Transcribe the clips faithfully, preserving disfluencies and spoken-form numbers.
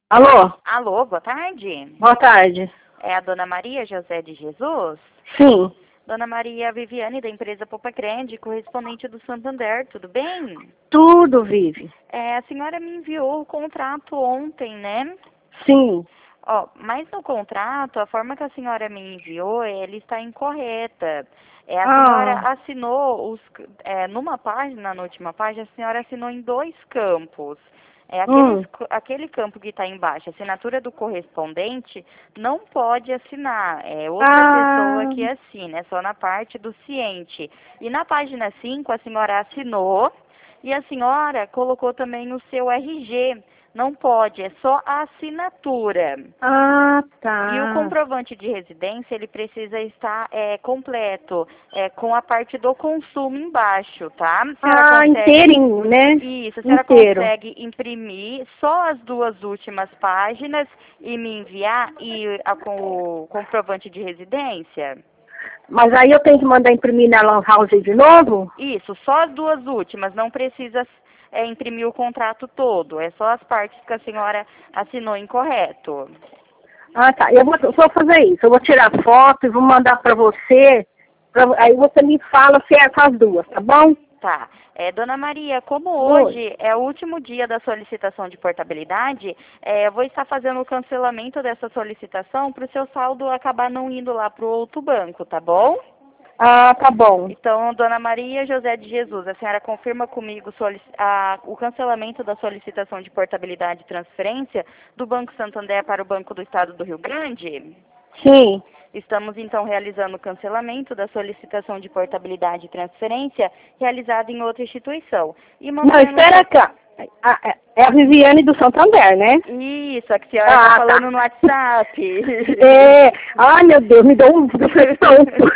Alô? Alô, boa tarde. Boa tarde. É a dona Maria José de Jesus? Sim. Dona Maria Viviane, da empresa Poupa Crede, correspondente do Santander, tudo bem? Tudo, Vive. É, a senhora me enviou o contrato ontem, né? Sim. Ó, mas no contrato, a forma que a senhora me enviou, ele está incorreta. É, a Ah. senhora assinou, os, é, numa página, na última página, a senhora assinou em dois campos. É, aqueles, Hum. aquele campo que está embaixo, assinatura do correspondente, não pode assinar. É outra Ah. pessoa que assina, é só na parte do ciente. E na página cinco, a senhora assinou e a senhora colocou também o seu R G. Não pode, é só a assinatura. Ah, tá. E o comprovante de residência, ele precisa estar é, completo, é, com a parte do consumo embaixo, tá? A senhora Ah, consegue... inteirinho, né? Isso, a senhora Inteiro. consegue imprimir só as duas últimas páginas e me enviar e, a, com o comprovante de residência? Mas aí eu tenho que mandar imprimir na Lan House de novo? Isso, só as duas últimas, não precisa é, imprimir o contrato todo, é só as partes que a senhora assinou incorreto. Ah, tá. Eu vou, vou fazer isso. Eu vou tirar foto e vou mandar pra você. Pra, aí você me fala se é com as duas, tá bom? Tá. É, dona Maria, como Oi. hoje é o último dia da solicitação de portabilidade, é, eu vou estar fazendo o cancelamento dessa solicitação para o seu saldo acabar não indo lá para o outro banco, tá bom? Ah, tá bom. Então, dona Maria José de Jesus, a senhora confirma comigo a, o cancelamento da solicitação de portabilidade e transferência do Banco Santander para o Banco do Estado do Rio Grande? Sim. Estamos, então, realizando o cancelamento da solicitação de portabilidade e transferência realizada em outra instituição. E Não, mantendo... espera cá. Ah, é a Viviane do Santander, né? Isso, a que a senhora está Ah, falando tá. no WhatsApp. É. Ai, meu Deus, me deu um tonto.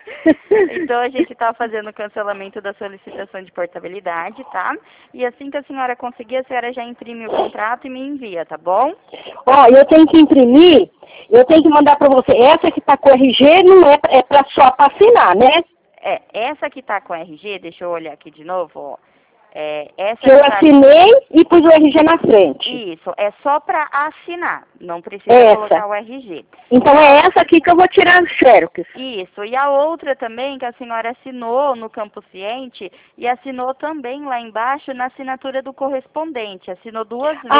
Então, a gente está fazendo o cancelamento da solicitação de portabilidade, tá? E assim que a senhora conseguir, a senhora já imprime o contrato e me envia, tá bom? Ó, eu tenho que imprimir, eu tenho que mandar para você. Essa que tá com R G não é, é pra, só para assinar, né? É, essa que tá com R G, deixa eu olhar aqui de novo, ó. É, essa Que eu que tá... assinei e pus o R G na frente. Isso, é só para assinar, não precisa Essa. colocar o R G. Então é essa aqui que eu vou tirar os xerox. Isso, e a outra também que a senhora assinou no Campo Ciente e assinou também lá embaixo na assinatura do correspondente, assinou duas vezes.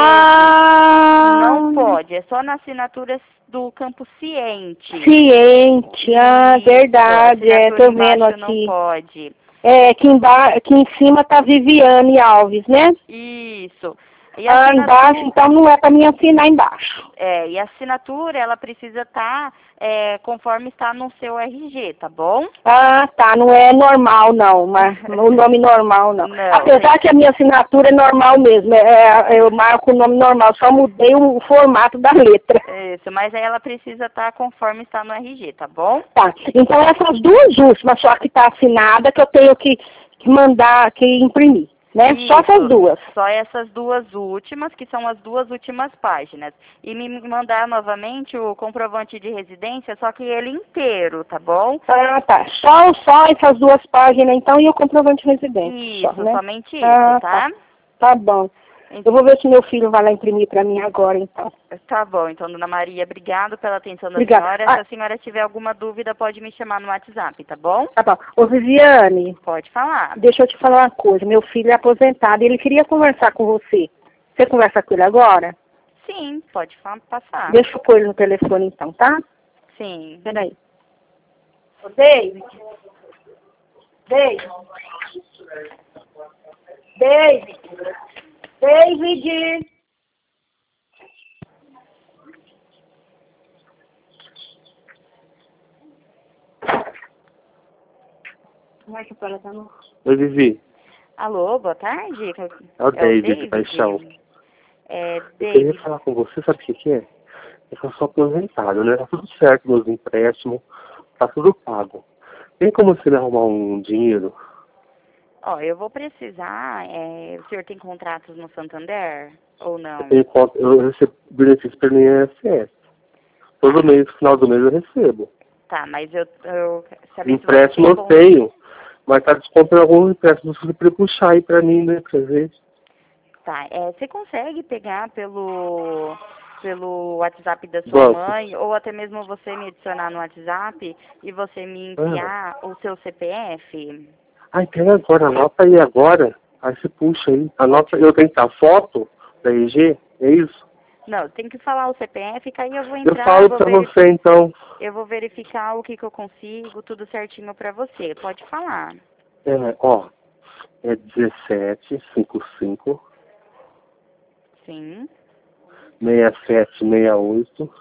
Ah! Não pode, é só na assinatura do Campo Ciente. Ciente, ah, Isso, verdade, é, assinatura tô vendo embaixo não aqui. pode. É, aqui, emba aqui em cima tá Viviane Alves, né? Isso. E a Ah, assinatura, embaixo, então não é para mim assinar embaixo. é, e a assinatura, ela precisa estar é, conforme está no seu R G, tá bom? Ah, tá, não é normal não, mas o nome normal não. Não, Apesar tem... que a minha assinatura é normal mesmo, é, eu marco o nome normal, só mudei o formato da letra. Isso, mas aí ela precisa estar conforme está no R G, tá bom? Tá, então essas duas últimas, só que tá assinada, que eu tenho que, que mandar, que imprimir, né? Isso, Só essas duas. só essas duas últimas, que são as duas últimas páginas. E me mandar novamente o comprovante de residência, só que ele inteiro, tá bom? Ah, tá. Só, só essas duas páginas, então, e o comprovante de residência. Isso, Só, né? somente isso, Ah, tá? tá. Tá bom. Eu vou ver se meu filho vai lá imprimir para mim agora, então. Tá bom, então, dona Maria, obrigado pela atenção da Obrigada. senhora. Ah, Se a senhora tiver alguma dúvida, pode me chamar no WhatsApp, tá bom? tá bom. Ô, Viviane, Pode falar. deixa eu te falar uma coisa. Meu filho é aposentado e ele queria conversar com você. Você conversa com ele agora? Sim, pode fa- passar. Deixa eu pôr ele no telefone, então, tá? Sim. Peraí. Ô, David. David. David. David. Como é que a senhora tá no... Oi, Vivi. Alô, boa tarde. É o David, de Paixão. É, Eu David. queria falar com você, sabe o que, que é? É que eu sou aposentado, né? Tá tudo certo, meus empréstimos, tá tudo pago. Tem como você me arrumar um dinheiro? Ó, eu vou precisar, é, o senhor tem contratos no Santander ou não? Eu, tenho, conta- eu recebo benefício pelo I N S S. Todo mês, no final do mês, eu recebo. Tá, mas eu, eu saber se você Empréstimo tem eu con- tenho, mas tá descontando alguns empréstimos que você poderia puxar aí pra mim, né? Pra ver. Tá, é, você consegue pegar pelo pelo WhatsApp da sua Vamos. mãe, ou até mesmo você me adicionar no WhatsApp e você me enviar o seu C P F? Ai, pera agora, anota aí agora. Aí você puxa aí. Anota, eu tenho que dar foto da R G, é isso? Não, tem que falar o C P F, que aí eu vou Eu entrar, falo vou pra verificar, você então. eu vou verificar o que, que eu consigo, tudo certinho pra você. Pode falar. É, ó, é dezessete, cinquenta e cinco, Sim, sessenta e sete, sessenta e oito,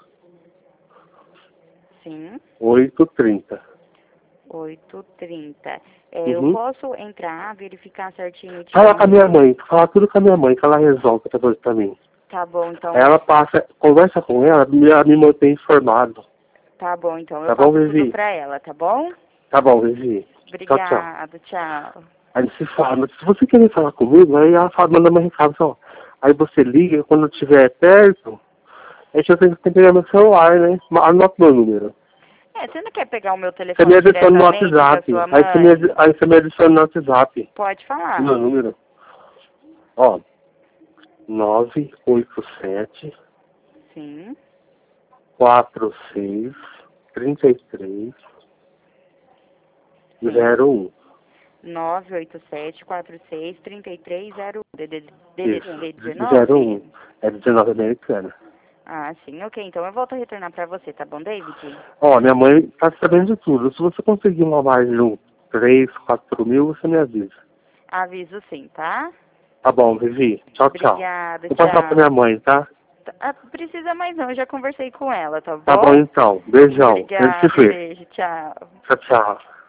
sim. oito trinta. oito trinta. É, Uhum. Eu posso entrar, verificar certinho. Tirar Fala com a um... minha mãe, fala tudo com a minha mãe, que ela resolve outra coisa pra mim. Tá bom, então. Aí ela passa, conversa com ela, ela me mantém informado. Tá bom, então. Eu Tá passo bom, tudo Vivi? pra ela, tá bom? Tá bom, Vivi. Tchau, tchau. Obrigada, tchau. Aí se fala, se você querer falar comigo, aí ela fala, manda meu recado, só. Aí você liga, quando eu estiver perto, aí eu tenho que pegar meu celular, né? Anota meu número. É, você não quer pegar o meu Você telefone me adiciona no diretamente da WhatsApp. sua Aí você, me, adi- mãe? aí você me adiciona no WhatsApp. Pode falar. Meu número. Ó, nove oito sete, Sim, quatro seis, trinta e três, zero um. nove oito sete, quatro seis, três três zero um. D D Isso, dezenove? zero um. É dezenove americana. Ah, sim, ok. Então eu volto a retornar pra você, tá bom, David? Ó, minha mãe tá sabendo de tudo. Se você conseguir uma margem de um três, quatro mil, você me avisa. Aviso sim, tá? Tá bom, Vivi. Tchau, tchau. Obrigada, Vou passar pra minha mãe, tá? Tá, ah, precisa mais não, eu já conversei com ela, tá bom? Tá bom então. Beijão. A gente Obrigada, se vê. beijo, tchau. Tchau, tchau.